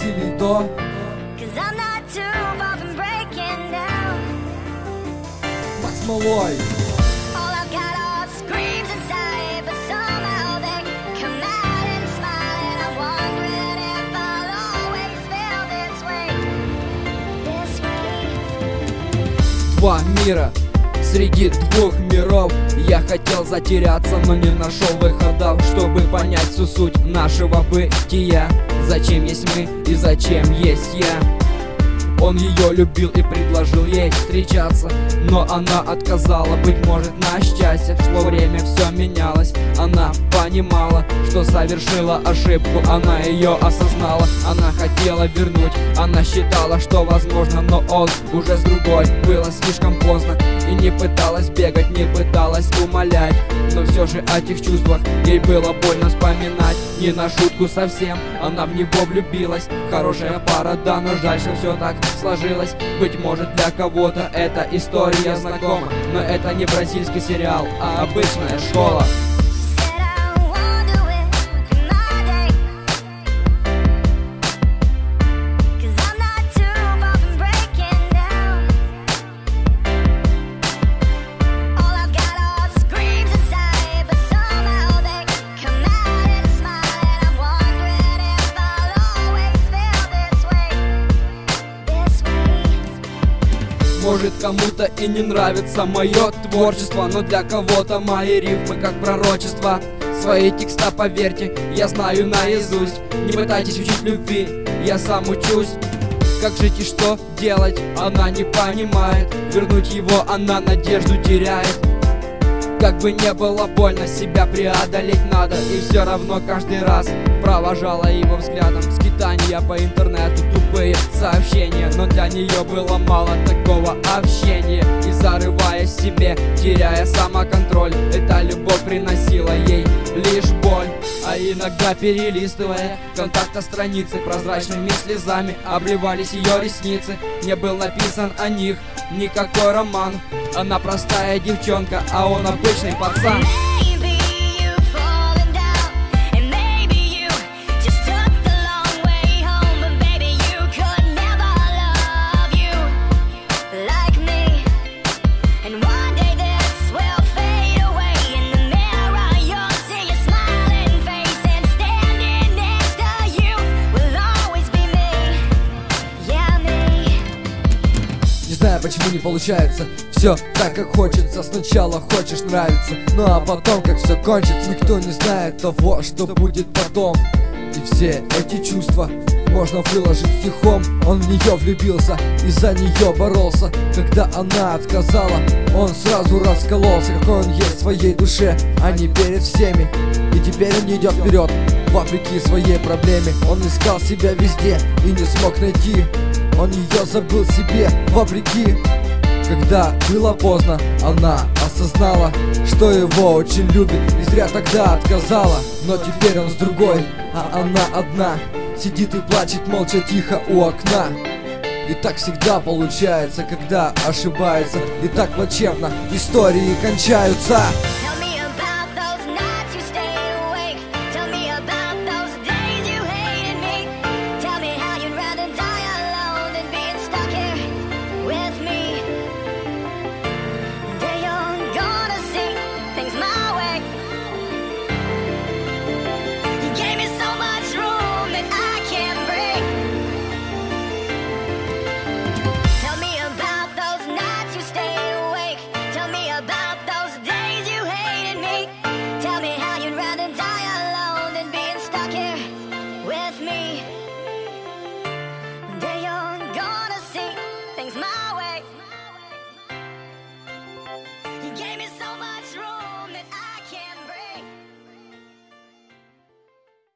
спросили то. Макс Малой. Два мира среди двух миров. Я хотел затеряться, но не нашел выходов, чтобы понять всю суть нашего бытия. Зачем есть мы и зачем есть я? Он ее любил и предложил ей встречаться, но она отказала, быть может, на счастье. Шло время, все менялось. Она понимала, что совершила ошибку. Она ее осознала, она хотела вернуть. Она считала, что возможно, но он уже с другой. Было слишком поздно, и не пыталась бегать, не пыталась умолять. Но все же о тех чувствах ей было больно вспоминать. Не на шутку совсем, она в него влюбилась. Хорошая пара, да, но жаль, что все так сложилось. Быть может, для кого-то эта история знакома, но это не бразильский сериал, а обычная школа. Может, кому-то и не нравится мое творчество, но для кого-то мои рифмы как пророчество. Свои текста, поверьте, я знаю наизусть. Не пытайтесь учить любви, я сам учусь. Как жить и что делать, она не понимает. Вернуть его она надежду теряет. Как бы не было больно, себя преодолеть надо. И все равно каждый раз провожала его взглядом. Скитания по интернету, тупые сообщения, но для нее было мало такого общения. И зарываясь в себе, теряя самоконтроль, эта любовь приносила ей лишь боль. А иногда, перелистывая контакта страницы, прозрачными слезами обливались ее ресницы. Не был написан о них никакой роман. Она простая девчонка, а он обычный пацан. Не знаю, почему не получается все так, как хочется. Сначала хочешь нравиться, ну а потом, как все кончится. Никто не знает того, что будет потом. И все эти чувства можно выложить стихом. Он в нее влюбился и за нее боролся. Когда она отказала, он сразу раскололся. Какой он есть в своей душе, а не перед всеми. И теперь он идет вперед, вопреки своей проблеме. Он искал себя везде и не смог найти. Он ее забыл себе, вопреки. Когда было поздно, она осознала, что его очень любит, и зря тогда отказала. Но теперь он с другой, а она одна. Сидит и плачет молча тихо у окна. И так всегда получается, когда ошибается. И так плачевно истории кончаются. Game is